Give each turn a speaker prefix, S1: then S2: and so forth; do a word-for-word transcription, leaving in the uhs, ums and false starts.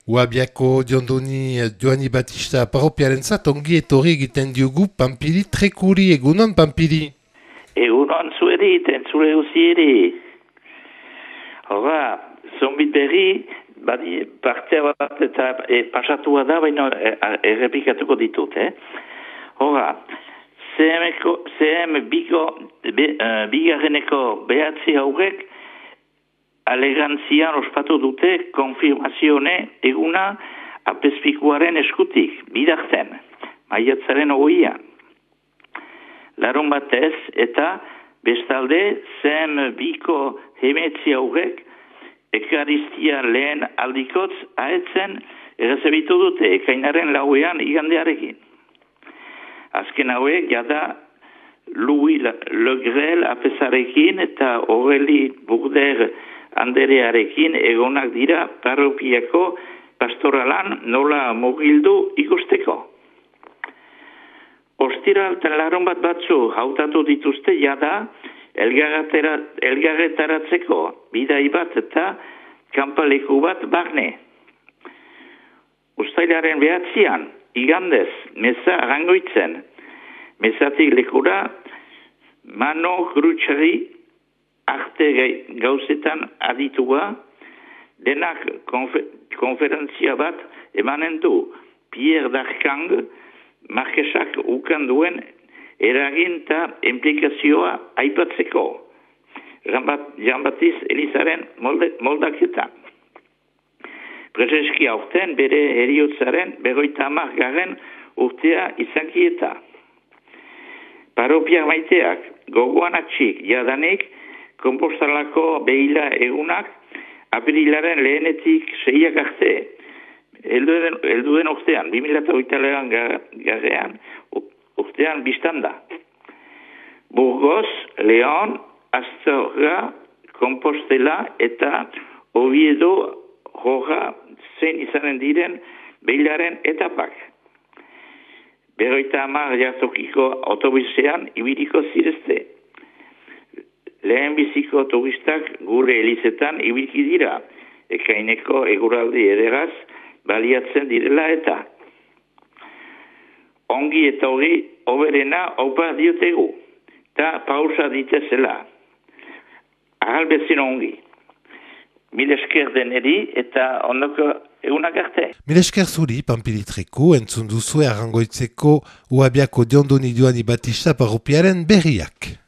S1: Uabiako Diondoni Joani Batista parropiarentzat ongi etorri egiten diogu Pampili Trekuri. Egunon, Pampili?
S2: Egunon zueri, tentzule uzieri. Hora, zombit berri, badi partea bat eta e, pasatua da, baina e, errepikatuko ditut, eh? Hora, C M biko, be, uh, bigarreneko behatzi haurek, alegantzian ospatu dute konfirmazione eguna apezpikuaren eskutik, bidarten, maiatzaren ogoian. Larun batez eta bestalde C M biko hemetzi haurek ekaristia lehen aldikotz ahetzen errezebitu dute ekainaren lauean igandearekin. Azken hauek jada Louis Le Grel apezarekin eta Aurélie Bourder Anderearekin egonak dira parrokiako pastoralan nola mogildu ikusteko. Ostiraltan larun bat batzu hautatu dituzte jada elgarretaratzeko bidai bat eta kanpaleku bat barne. Uztailaren behatzian, igandez, meza arangoitzen, mezatik lekura Mano Grutxari arte gauzetan aditua, denak konfer konferentzia bat emanen du Pierre Darkang markesak ukan duen eragin eta implikazioa aipatzeko. Jean-Baptiste Elizaren molde, moldaketan. Prezeski aurten bere heriotzaren berroita hamar garen urtea izakieta. Parropia maiteak gogoan atxik jadanik kompostalako behila egunak aprilaren lehenetik seiak arte. Elduen, elduen urtean, bi mila hogeita lauan garrean, urtean biztanda. Burgos, León, Astorga, Compostela eta Oviedo joga zein izanen diren behilaren etapak. Berroita hamar jartokiko autobusean ibiliko zirezte. Lehen biziko turistak gure elizetan ibilki dira, ekaineko eguraldi ederaz baliatzen direla eta. Ongi eta hori oberena opa diotegu, eta pausa ditezela. Ahal bezin ongi. Mil esker deneri eta ondoko egunak arte.
S1: Mil esker zuri, Pampili Treku, entzun duzue Arangoitzeko Uabiako Diondoni Joani Batista parropiaren berriak.